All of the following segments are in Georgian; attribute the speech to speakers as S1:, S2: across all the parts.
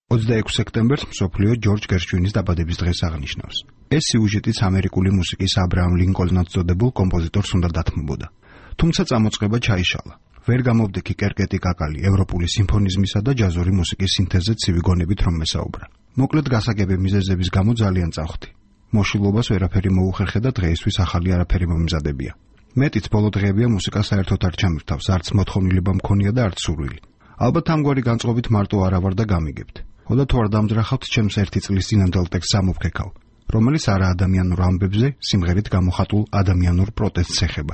S1: 26 სექტემბერს მსოფლიო ჯორჯ გერშვინის დაბადების დღეს აღნიშნავს. ეს სიუჟეტიც ამერიკული მუსიკის აბრაამ ლინკოლნად წოდებულ კომპოზიტორს უნდა დათმობოდა. თუმცა წამოწყება ჩაიშალა. ვერ გამოვდექი კერკეტი კაკალი ევროპული სიმფონიზმისა და ჯაზური მუსიკის სინთეზზე ცივი გონებით რომ მესაუბრა. მოკლედ გასაგები მიზეზების გამო ძალიან წავხდი. მოშილობას ვერაფერი მოუხერხე და დღეისთვის ახალი არაფერი მომზადებია. მეტიც ბოლო დღეებია მუსიკა საერთოდ არ ჩამირთავს, არც მოთხოვნილება მქონია და არც სურვილი. ალბათ ამგვარი განწყობით მარტო არა ვარ და გამიგებთ. ხოდა თუ არ დამძრახავთ ჩემს ერთი წლის წინანდელ ტექსტს ამოფქეკავ, რომელიც არა ადამიანურ ამბებზე, სიმღერით გამოხატულ ადამიანურ პროტესტს ეხება.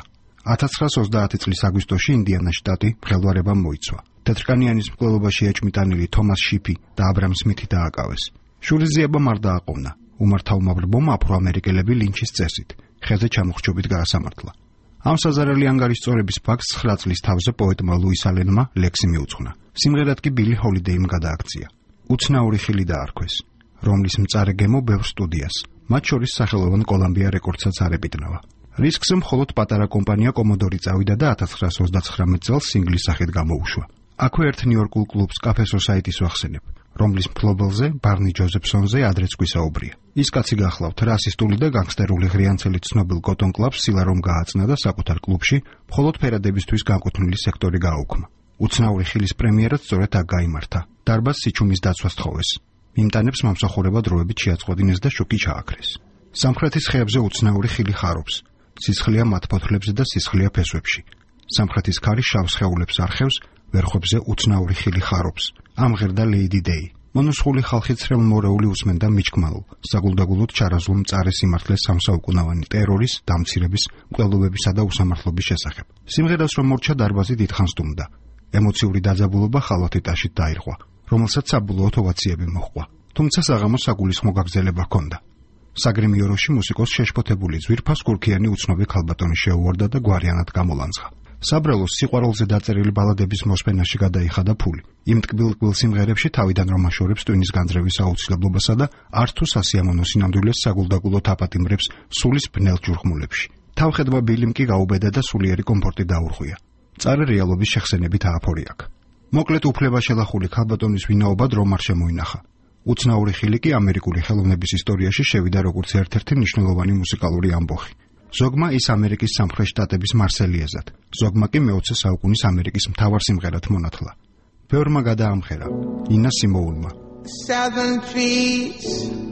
S1: 1930 წლის აგვისტოში ინდიანას შტატი მღელვარებამ მოიცვა. თეთრკანიანის მკვლელობაში ეჭმიტანილი თომას შიფი და აბრამ სმითი დააკავეს. შურიზიებამ არ დააყოვნა. უმართავმაბრბომ აფრო-ამერიკელები ლინჩის წესით, ხეზე ჩამოხრჩობით გაასამართლა. ამ საზარელი ანგარიშწორების ფაქტს 9 წლის თავზე პოეტმა ლუის ალენმა ლექსი მიუძღვნა. სიმღერად კი ბილი ჰოლიდეიმ გადააქცია. უცნაური ხილი დაარქვეს, რომლის მწარე გემო ბევრ სტუდიას, მათ შორის სახელოვან კოლუმბია რეკორდსაც არ ებიტნავა. რისკზე მხოლოდ პატარა კომპანია კომოდორი წავიდა და 1939 წელს სინგლის სახით გამოუშვა. აქვე ერთ ნიუ-იორკულ კლუბს კაფე სოსაიტის ვახსენებ, რომლის მფლობელზე ბარნი ჯოზეფსონზე ადრეც გვისაუბრია. ის კაცი გახლავთ რასისტული და განგსტერული ღრიანცელით ცნობილ კოტონ კლაბს სილა რომ გააცნა და საკუთარ კლუბში მხოლოდ ფერადებისთვის განკუთვნილი სექტორი გააუქმა. უცნაური ხილის პრემიერაც სწორედ აქ გაიმართა. დარბაზს სიჩუმის დაცვა სთხოვეს. მიმტანებს მომსახურება დროებით შეაწყვეტინეს და შოკი ჩააქრეს. სამხრეთის ხეებზე უცნაური ხილი ხარობს. სისხლია მათ ფოთლებზე და სისხლია ფესვებში. სამხრეთის ქარი შავ სხეულებს არხევს, ვერხებზე უცნაური ხილი ხარობს. ამღერდა ლეიდი დეი. მონოსხული ხალხი ცრემლმორეული უსმენდა მიჩქმალულ, საგულდაგულოდ ჩარაზულ მწარე სიმართლეს სამსაუკუნოვანი ტერორის, დამცირების, მკვლელობებისა და უსამართლობის შესახებ. სიმღერას რომ მორჩა დარბაზი დიდხანს დუმდა. ემოციური დაძაბულობა ხალვათიტაშით დაირღვა, რომელსაც საბოლოოდ ოვაციები მოჰყვა. თუმცა საღამოს საგულისხმო გაგრძელება ჰქონდა. საგრემიოროში მუსიკოს შეშფოთებული ძვირფას კურქიანი უცნობი ქალბატონი შეუვარდა და გვარიანად გამოლანძღა. საბრალოს სიყვარულზე დაწერილი ბალადების მოსმენაში გადაიხადა ფული. იმ ტკბილ-ტკბილ სიმღერებში თავიდან რომ აშორებს ტვინის განძრევის აუცილებლობასა და არც თუ სასიამოვნო სინამდვილეს საგულდაგულოდ აპატიმრებს სულის ბნელ ჯურხმულებში. თავხედმა ბილიმ კი გაუბედა და სულიერი კომფორტი დაურღვია. მწარე რეალობის შეხსენებით ააფორი აქ. მოკლედ უფლება შელახული ქალბატონის ვინაობა დრომ არ შემოინახა. უცნაური ხილი კი ამერიკული ხელოვნების ისტორიაში შევიდა როგორც ერთ-ერთი მნიშვნელოვანი მუსიკალური ამბოხი. ზოგმა ის ამერიკის სამხრეთ შტატების მარსელიეზად, ზოგმა კი მე-20 საუკუნის ამერიკის მთავარ სიმღერად მონათლა. ბევრმა გადაამღერა, ინა სიმოუნმა.
S2: Southern trees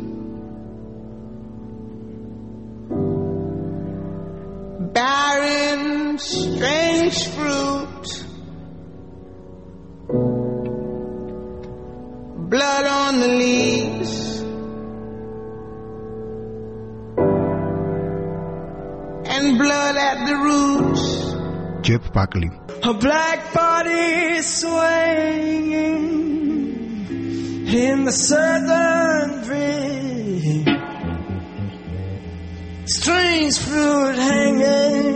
S2: bearing strange fruit, blood on the leaves, and blood at the roots.
S1: Jeff Buckley.
S3: A black body swinging in the southern breeze, strange fruit hanging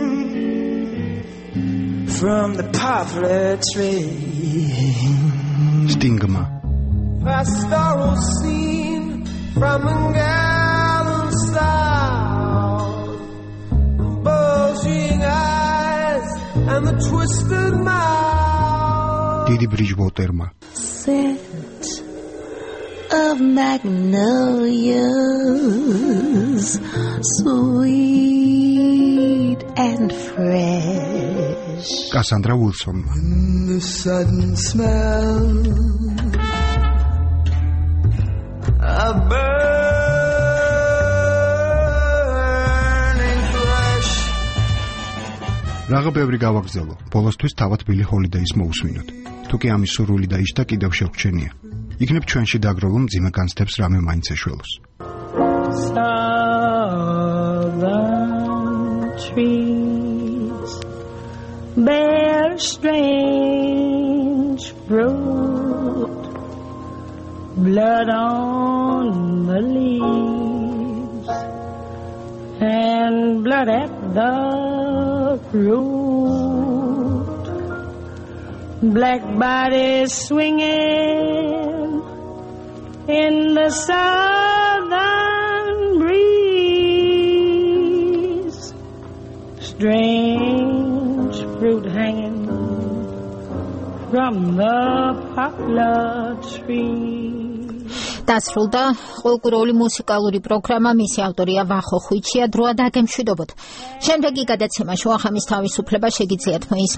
S3: from the poplar tree.
S1: Stigma.
S3: Pastoral scene from a gallows south, bulging eyes and the twisted mouth.
S1: Didi Bridgewater-მა.
S4: Scent of magnolias, sweet and fresh.
S1: Cassandra Wilson.
S3: In the sudden smell of burning flesh.
S1: Რაღა ბევრი გავაგზავნო. ბოლოსთვის თავად ბილი ჰოლიდეის მოусვინოთ. თუ კი ამის სურვილი დაიშთა კიდევ შეგვჩენია. იქნებ ჩვენში დაგროვილ მძიმე განცდებს რამე მაინც ეშველოს.
S5: Southern trees bear strange fruit, blood on the leaves and blood at the root. Black bodies swinging in the southern breeze, strange fruit hanging from the poplar tree.
S6: დასრულდა ყოლკუროული მუსიკალური პროგრამა, მისი ავტორია ვახო ხვიჩია, დროა დაგემშვიდობოთ. შემდეგი გადაცემა შუახამის თავისუფლება შეგიძლიათ